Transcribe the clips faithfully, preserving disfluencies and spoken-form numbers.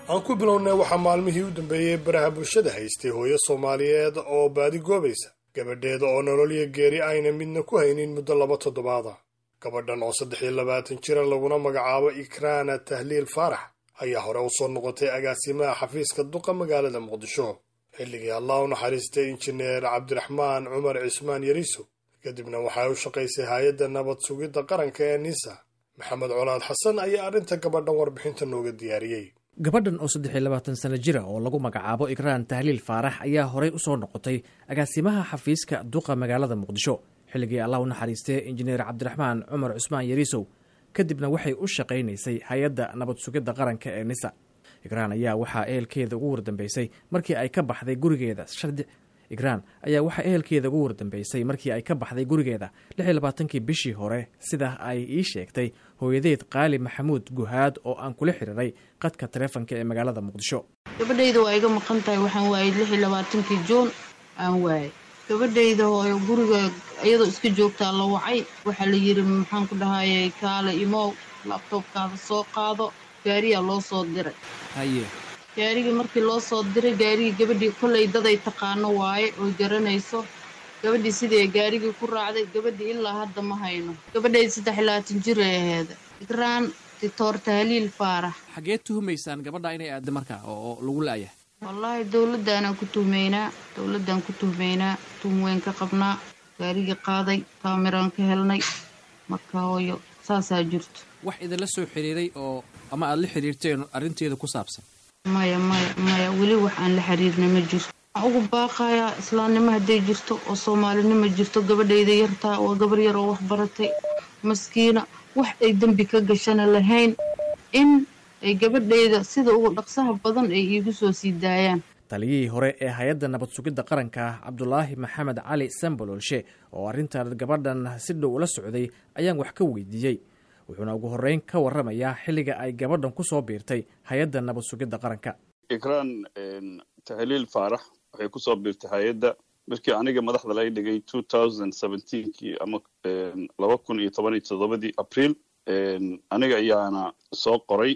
aan ku bilownay waxaa maalmihii u dambeeyey baraha bulshada haystay hooyo Soomaaliyeed oo baadi goobaysa gabadheeda oo nolol iyo geeri ayna midna ku haynin muddo laba toddobaad ah. gabadhan oo saddex iyo labaatan jir laguna magacaabo Ikraan Tahliil Faarax ayaa hore u soo noqotay agaasimaha xafiiska duqa magaalada Muqdisho xilligii Allah u naxariistay injineer Cabdiraxmaan Cumar Cismaan Yariso kadibna waxay u shaqaysay hay'adda nabad sugidda qaranka ee NISA. Maxamed Colaad Xasan ayaa arrinta gabadhan warbixinta nooga diyaariyay. gabadhan oo saddex iyo labaatan sano jira oo lagu magacaabo Ikraan Tahliil Faarax ayaa horey u soo noqotay agaasimaha xafiiska duqa magaalada Muqdisho xilligii Allah u naxariistay injineer Cabdiraxmaan Cumar Cismaan Yariso kadibna waxay u shaqaynaysay hay'adda nabad sugidda qaranka ee NISA. Ikraan ayaa waxaa ehelkeeda ugu wardambeysay markii ay ka baxday gurigeeda Ikraan ayaa waxa ehelkeeda ugu wardambeysay markii ay ka baxday gurigeeda lix iyo labaatankii bishii hore sida ay ii sheegtay hooyadeed Qaali Maxamuud Guhaad oo aan kula xiriiray qadka taleefanka ee magaalada Muqdisho. gabadhayda waa iga maqan tahay waxaan waayay lix iyo labaatankii Juun aan waayay gabadhayda oo guriga iyadoo iska joogtaa la wacay waxa la yiri maxaan ku dhahaayay kaale imo laptopkaada soo qaado gaariga loo soo diray haye gaariga markii loo soo diray gaariga gabadhii kulay dad ay taqaano waaye oo garanayso gabadhii sidee gaariga ku raacday gabadhii ilaa hadda ma hayno gabadhay saddex iyo labaatan jir ahayd Ikraan Tahliil Faarax xagee tuhumaysaan gabadha inay aad markaa oo lagu laayahay wallahi dawladana ku tuhmeynaa dawladan ku tuhmeynaa tuhmeen ka qabnaa gaariga qaaday kaamiraan ka helnay marka hooyo saasaa jirto wax idin la soo xiriiray oo ama aad la xiriirteen arrinteeda ku saabsan maya maya maya weli wax aan la xiriirnay ma jirto ugu baaqaya islaamnimo haday jirto oo Soomaalinimo jirto gabadhayda yartaa oo gabar yar oo wax baratay maskiina wax ay dambi ka gashana lahayn in ay gabadhayda sida ugu dhaqsaha badan ay iigu soo sii daayaan. taliyihii hore ee hay'adda nabad sugidda qaranka Cabdulaahi Maxamed Cali Sambololshe oo arrintan gabadhan si dhow ula socday ayaan wax ka weydiiyay wuxuuna ugu horeyn ka warramayaa xilliga ay gabadhan ku soo biirtay hay'adda nabad sugidda qaranka. Ikraan Tahliil Faarax waxay ku soo biirtay hay'adda markii aniga madaxda laga dhigay two thousand seventeen kii ama laba kun iyo toban iyo toddoba April aniga ayaana soo qoray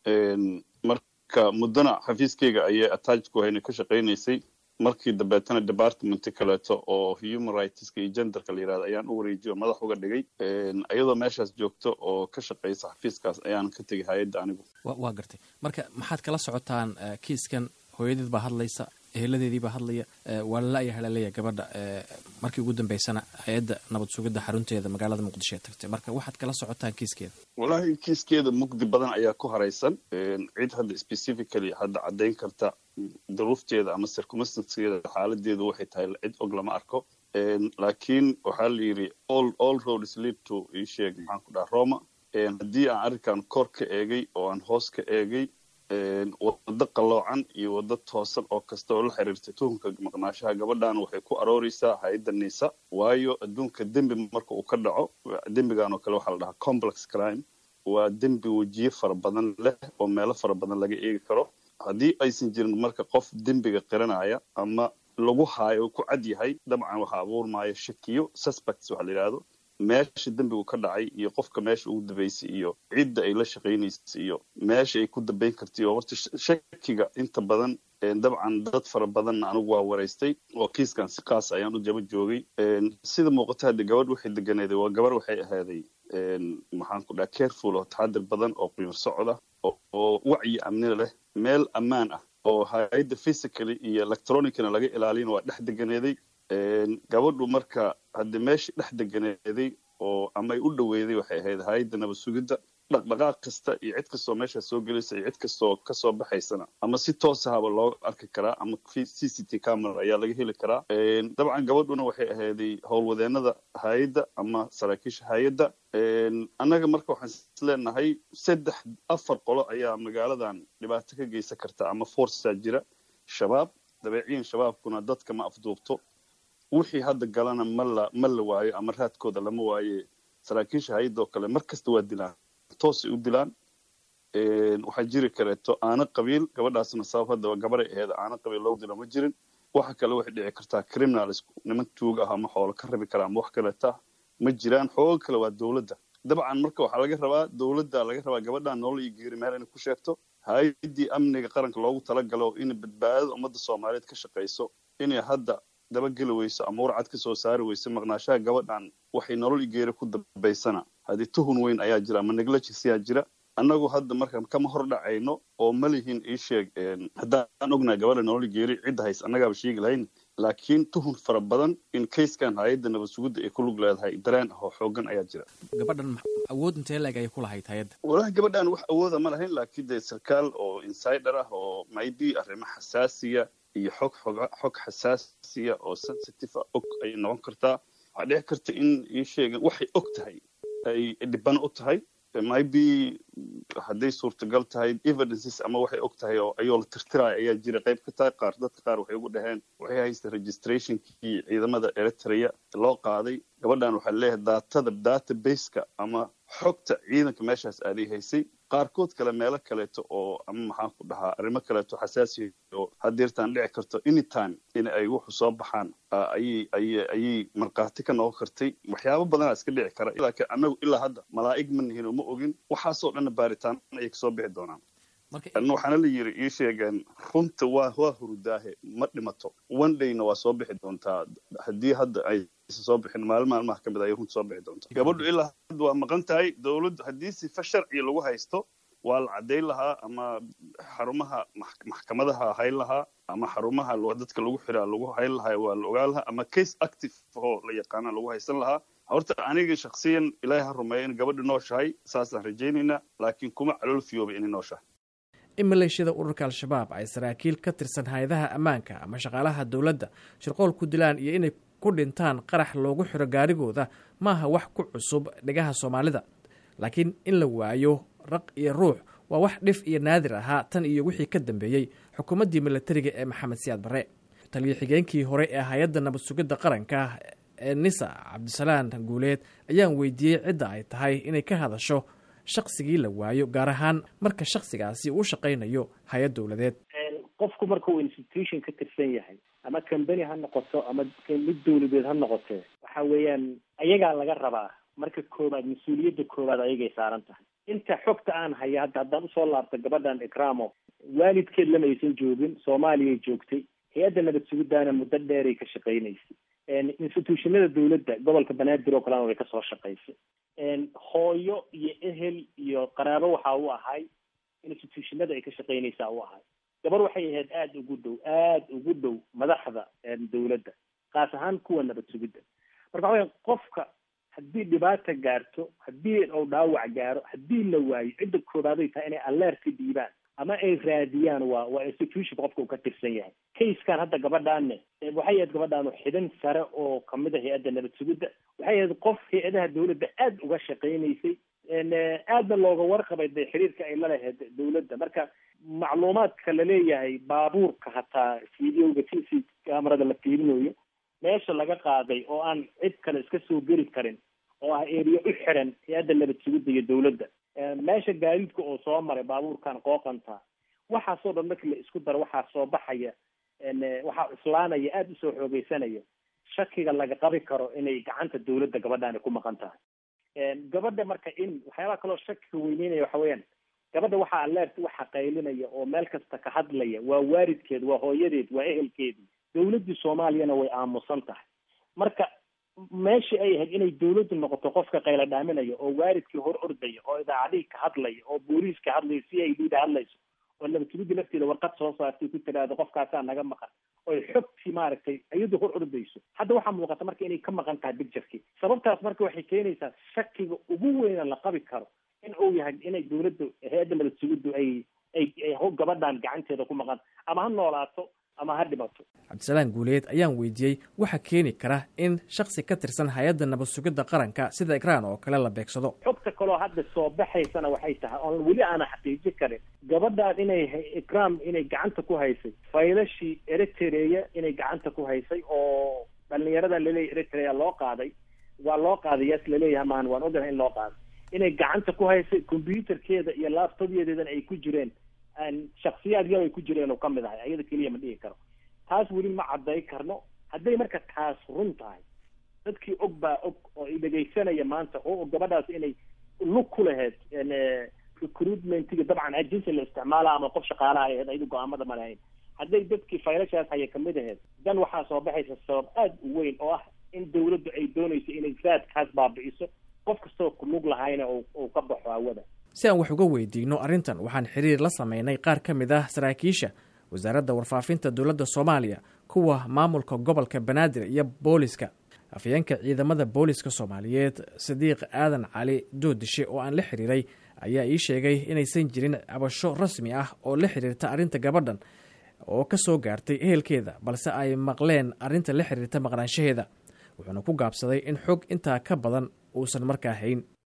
marka mudana xafiiskayga ayay attach ku hayna ka shaqaynaysay markii dambeetana department kaleeto oo human rights iyo genderka la yiraahdo ayaan u wareejiyo madax uga dhigay iyadoo meeshaas joogto oo ka shaqaysa xafiiskaas ayaan ka tagay hay'adda anigu waa gartay marka maxaad kala socotaan kiiskan hooyadeed baa hadlaysa eheladeedii baa hadlaya waa la yahay halaya gabadha markii ugu dambeysana hay'adda nabad sugidda xarunteeda magaalada Muqdisho ee tagtay marka waxaad kala socotaan kiiskeeda wallahi kiiskeeda mugdi badan ayaa ku haraysan cid hadda specifically hadda cadeyn karta duruufteeda ama circumstanceeda xaaladeedu waxay tahay cid og lama arko laakiin waxa la yiri all all roads lead to isheeg maxaan ku dhahaa Roma haddii aan arkaan kor ka eegay oo aan hoos ka eegay waddo qaloocan iyo waddo toosan oo kasta oo la xiriirtay tuhunka maqnaashaha gabadhan waxay ku arooraysaa hay'adda NISA waayo adduunka dembi marka uu ka dhaco dembigan oo kale waxa la dhahaa complex crime waa dembi wajiye fara badan leh oo meelo fara badan laga eegi karo haddii aysan jirin marka qof dembiga qiranaya ama lagu haayo ku cad yahay dabcan waxa abuurmaya shakiyo suspects waxa la yiraahdo meesha dembigu ka dhacay iyo qofka meesha ugu dambeysay iyo cidda ay la shaqaynaysay iyo meesha ay ku dambeyn kartay oo horta shakiga inta badan dabcan dad fara badan anigu waa wareystay oo kiiskan si qaas ayaan u jaba joogay sida muuqata hadda gabadh waxay deganeeday waa gabar waxay ahaaday maxaan ku dhahaa careful oo taxadir badan oo qiimo socda oo wacyi amni leh meel ammaan ah oo hay'adda physically iyo electronically laga ilaalin waa dhex deganeeday gabadhu marka hadda meesha dhex deganeeday oo ama ay u dhaweeday waxay ahayd hay'adda nabad sugidda dhaqdhaqaaq kasta iyo cid kastoo meesha soo gelaysa iyo cid kastoo ka soo baxaysana ama si toos ahba loo arki karaa ama C C T V camera ayaa laga heli karaa dabcan gabadhuna waxay ahaaday howlwadeenada hay'adda ama saraakiisha hay'adda annaga marka waxaan isleenahay saddex afar qolo ayaa magaaladan dhibaato ka geysan karta ama force jira shabaab dabeeciyan shabaabkuna dadka ma afduubto wixii hadda galana mala mala waayo ama raadkooda lama waaye saraakiisha hay'adda oo kale markasta waa dilaan toos u dilaan waxa jiri kareeto aana qabiil gabadhaasna sabab hadda gabar ay ahayd aana qabiil loo dilo ma jirin waxa kale waxay dhici kartaa criminals niman tuug ah ama xoolo ka rabi kara ama wax kale taa ma jiraan xoog kale waa dawladda dabcan marka waxa laga rabaa dawladda laga rabaa gabadhan nolol iyo geeri meel inay ku sheegto hay-addii amniga qaranka loogu talagalo in badbaadada ummadda soomaaliyeed ka shaqayso inay hadda dabageli weyso ama warcad ka soo saari weyso maqnaashaha gabadhan waxay nolol igeeri ku dambaysana haddii tuhun weyn ayaa jira ama negligence ayaa jira annagu hadda marka kama hor dhacayno oo ma lihin ii sheeg haddaan ognahay gabadha nolol igeeri cidda hays annagaaba sheegi lahayn laakiin tuhun fara badan in kayskan hay-adda nabad sugidda ay ku lug leedahay dareen ah oo xoogan ayaa jira gabadhan awood intee leeg ayay ku lahayd hay-adda walahi gabadhan wax awooda ma lahayn laakiin dee sarkaal oo insider ah oo maybe arrimo xasaasiya iyo xog xog xog xasaasiya oo sensitive ah og ay noqon kartaa waxaa dhici karta in ii sheegan waxay og tahay ay dhibban u tahay maybe hadday suurtagal tahay evidences ama waxay og tahay oo ayoo la tirtiraya ayaa jira qayb ka tahay qaar dadka qaar waxay ugu dhaheen waxay haystaa registrationkii ciidamada eritrea loo qaaday gabadhan waxaa leeyahay daatada databaseka ama xogta ciidanka meeshaas aaday haysay qaarkood kale meelo kaleeto oo ama maxaan ku dhahaa arrimo kaleeto xasaasiya oo hadeertaan dhici karto anytime in ay wuxu soo baxaan ayay ayay ayay markhaati ka noqon kartay waxyaabo badanaa iska dhici kara laakiin annagu ilaa hadda malaa'ig ma nihin oo ma ogin waxaasoo dhanna baaritaan ayay kasoo bixi doonaan anna waxaana la yiri ii sheegeen runta waa waa hurudaahe ma dhimato one dayna waa soo bixi doontaa haddii hadda ay soo bixin maalin maalmaha ka mid ayay runta soo bixi doontaa gabadhu ilaa hadda waa maqan tahay dawladdu haddii sifa sharciya lagu haysto waa la caddayn lahaa ama xarumaha maxkamadaha hayn lahaa ama xarumaha dadka lagu xiraa lagu hayn lahaa waa la ogaan lahaa ama case active oo la yaqaana lagu haysan lahaa horta aniga shakhsiyan ilaahay ha rumeeyo in gabadhu nooshahay saasaan rajaynaynaa laakiin kuma calool fiyooba inay nooshahay in maleeshiyada ururka al-shabaab ay saraakiil ka tirsan hay-adaha ammaanka ama shaqaalaha dowladda shirqool ku dilaan iyo inay ku dhintaan qarax loogu xiro gaarigooda maaha wax ku cusub dhigaha soomaalida laakiin in la waayo raq iyo ruux waa wax dhif iyo naadir ahaa tan iyo wixii ka dambeeyey xukuumaddii milatariga ee maxamed siyaad barre taliyo xigeenkii hore ee hay-adda nabad sugidda qaranka ee nisa cabdisalaan guuleed ayaan weydiiyey cidda ay tahay inay ka hadasho shaqsigii la waayo gaar ahaan marka shaksigaasi uu shaqaynayo hay-ad dowladeed qofku marka uu institution ka tirsan yahay ama company ha noqoto ama mid dowladeed ha noqotee waxa weeyaan ayagaa laga rabaa marka koobaad mas-uuliyadda koobaad ayagay saaran tahay inta xogta aan haya hadda haddaan usoo laabta gabadhan ikramo waalidkeed lama aysan joogin soomaaliyay joogtay hay-adda nabad sugiddaana muddo dheeray ka shaqaynaysay institutionada dowladda gobolka banaadir oo kalena way kasoo shaqaysay hooyo iyo ehel iyo qaraabo waxa u ahay institutionada ay ka shaqaynaysaa u ahay gabar waxay ahayd aada ugu dhow aada ugu dhow madaxda dowladda kaas ahaan kuwa nabad sugidda marka waxa qofka haddii dhibaata gaarto haddii uu dhaawac gaaro haddii la waayo cidda koobaaday tahay inay alerta dhiibaan ama ay raadiyaan waa waa institution qofka uu ka tirsan yahay kayskan hadda gabadhaanne waxay ahayd gabadhaan xidhan sare oo kamid ah hay-adda nabad sugidda waxay ahayd qof hay-adaha dowladda aada uga shaqaynaysay aadna looga warqabay de xiriirka ay la lahayd dowladda marka macluumaadka laleeyahay baabuurka hataa videoga t c camerada la fiirinayo meesha laga qaaday oo aan cid kale iska soo geli karin oo ah eriya u xiran hay-adda nabad sugidda iyo dowladda meesha gaadiidka oo soo maray baabuurkan qooqanta waxaasoo dhan markii la isku daro waxaa soo baxaya waxaa islaanaya aada usoo xoogeysanaya shakiga laga qabi karo inay gacanta dowladda gabadhaani ku maqan tahay gabadha marka in waxyaabaha kaloo shakiga weyneynaya waxa weeyaan gabadha waxaa aleert waxa qaylinaya oo meel kasta ka hadlaya waa waalidkeed waa hooyadeed waa ehelkeedi dowladdii soomaaliyana way aamusan tahay marka meeshii ay ahayd inay dowladdu noqoto qofka qayla dhaaminaya oo waalidkii hor ordaya oo idaacadihii ka hadlaya oo booliis ka hadlaya c i d da hadlayso oo nabad sugidda lafteeda warqad soo saartay ku tiraahdo qofkaasaa naga maqan oy xogtii maaragtay iyadu hor ordayso hadda waxaa muuqata marka inay ka maqan tahay bicturkii sababtaas marka waxay keenaysaa shakiga ugu weyna la qabi karo in uu yahay inay dowladda hay-adda nabad sugiddu ay ay gabadhan gacanteeda ku maqan ama ha noolaato ama ha dhibato cabdisalaan guuleed ayaan weydiiyey waxa keeni kara in shaksi ka tirsan hay-adda nabad sugidda qaranka sida ikraan oo kale la beegsado xogta kaloo hadda soo baxaysana waxay tahay oon weli aana xaqiiji karin gabadhaan inay ikraam inay gacanta ku haysay faylashii eritrea inay gacanta ku haysay oo dhalinyarada laleeyahy eritrea loo qaaday waa loo qaaday yaas laleeyahay maan waan oganahay in loo qaaday inay gacanta ku haysay combyuterkeeda iyo laptopyadeedana ay ku jireen shaksiyaad yar ay ku jireen oo kamid ahay ayada keliya ma dhihi karo taas weli ma cadday karno hadday marka taas run tahay dadkii og baa og oo i dhegaysanaya maanta oo gabadhaas inay lug ku lahayd recruitmentiga dabcan agency la isticmaala ama qof shaqaalaha ahayd ayadu go-aamada ma lahayn. hadday dadkii faylashaas haya kamid ahayd dan waxaa soo baxaysa sabab aada u weyn oo ah in dawladdu ay doonayso inay raadkaas baabi'iso qof kastoo kulug lahayna uu ka baxo hawada. si aan wax uga weydiino arrintan waxaan xiriir la sameynay qaar ka mid ah saraakiisha wasaaradda warfaafinta dowladda soomaaliya, kuwa maamulka gobolka banaadir iyo booliska. afyeenka ciidamada booliska soomaaliyeed sadiiq aadan cali doodishe oo aan la xiriiray ayaa ii sheegay inaysan jirin cabasho rasmi ah oo la xiriirta arrinta gabadhan oo ka soo gaartay ehelkeeda, balse ay maqleen arrinta la xiriirta maqnaanshaheeda. wuxuuna ku gaabsaday in xog intaa ka badan uusan markaa hayn.